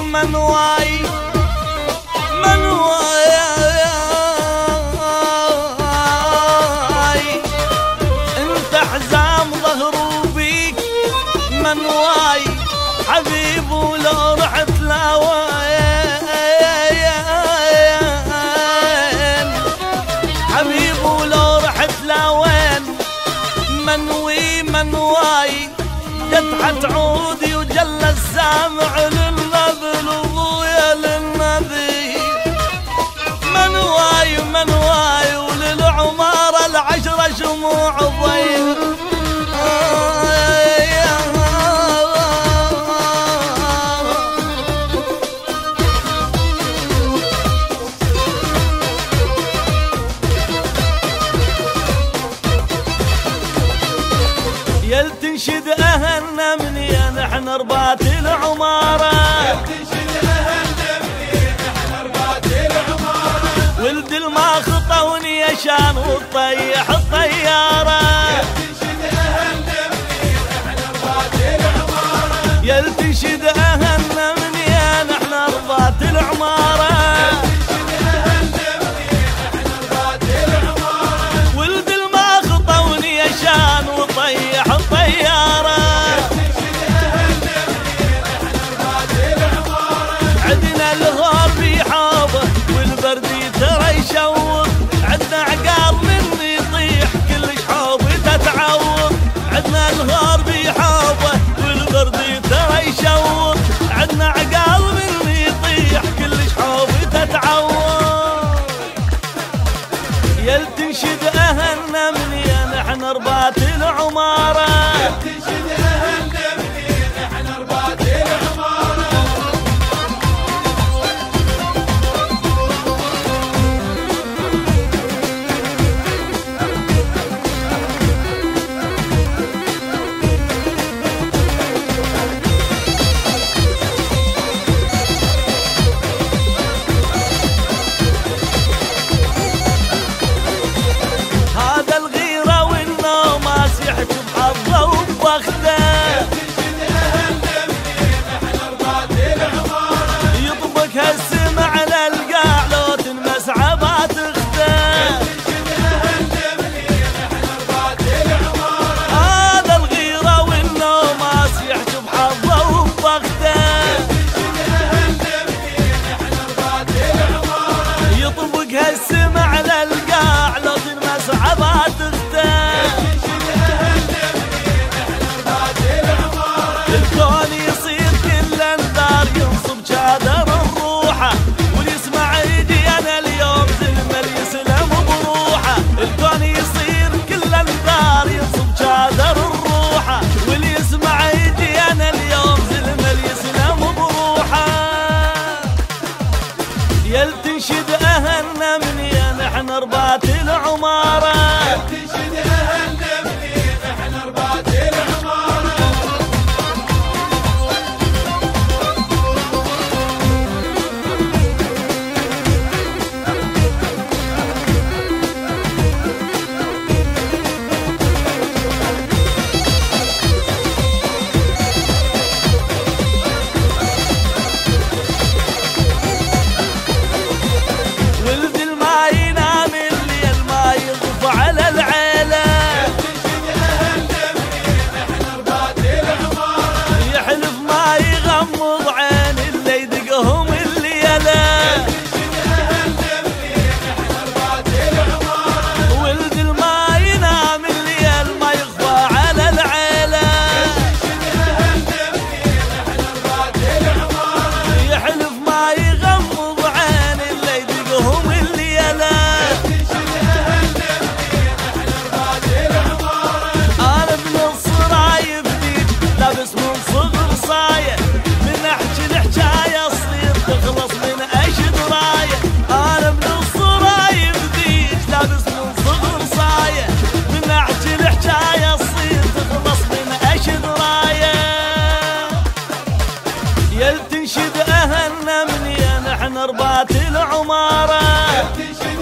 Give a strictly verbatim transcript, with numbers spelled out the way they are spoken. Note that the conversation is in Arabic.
منواي منواي انت حزام ظهره بيك منواي حبيب ولو رحت لوين حبيب ولو رحت لوين منوي منواي قطعة عودي وجل السامع للنبل وضويا للنبي منواي منواي وللعمارة العشرة شموع ضيق يل تنشد أهلنا مني نحن ربات العمارة تنشد أهلنا مني نحن ربات العمارة ولد الماخطوني يشان وطيح الطيارة تنشد أهلنا مني نحن ربات العمارة يل تنشد أهلنا مني نحن ربات العمارة تنشد أهلنا مني نحن ربات العمارة ولد الماخطوني يشان وطيح الطيارة عدنا الغار بيحابه والبرد ترى يشوق عدنا عقال مني يطيح كلش حوبي تتعوق عدنا الغار بيحابه والبرد ترى يشوق عدنا عقال مني يطيح كلش حوبي تتعوق يل تنشد أهلنا مني نحن ربات العمارة تنشد أهلنا مني نحن ربات العمارة هذا الغيرة والنوماس يحكم حظه وبخته تنشد أهلنا مني نحن ربات العمارة يطبق هالسما على القاع لو تنمس عبات اخته تنشد أهلنا مني نحن ربات العمارة هذا الغيرة والنوماس يحكم حظه وبخته يطبق هالسما على القاع لو تنمس عبات اخته الكون يصير كل انذار ينصب جادر الروحه واللي يسمع يجي انا اليوم زلمه يسلم بروحه الكون يصير كل انذار ينصب جادر الروحه واللي يسمع يجي انا اليوم زلمه يسلم بروحه يل تنشد أهلنا مني نحن ربات العمارة تنشد أهلنا مني نحن ربات العمارة ولد الما ينام الليل ما يغف على العيلة تنشد أهلنا مني نحن ربات العمارة يحلف ما يغمض عين اللي يدقهم الليلة ولد الما ينام الليل ما يغفى على العيلة يحلف ما يغمض عين اللي يدقهم الليلة أنا ابن الصرايب ديك لابس من صغر صاية من أحكي الحكاية صير تخلص من أيش دراية أنا ابن الصرايب ديك لابس من صغر صاية من أحكي الحكاية صير تخلص من أيش دراية يل تنشد أهلنا مني نحن ربات العمارة تنشد